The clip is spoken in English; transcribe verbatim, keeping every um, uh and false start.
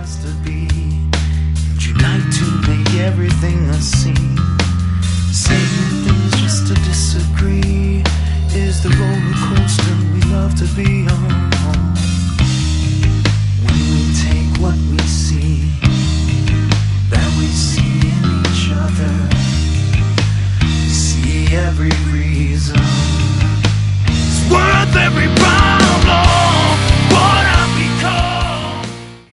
us to be, and unite to make everything a scene. Saying things just to disagree is the roller coaster we love to be on. When we take what we see, that we see in each other, we see every reason, it's worth every problem.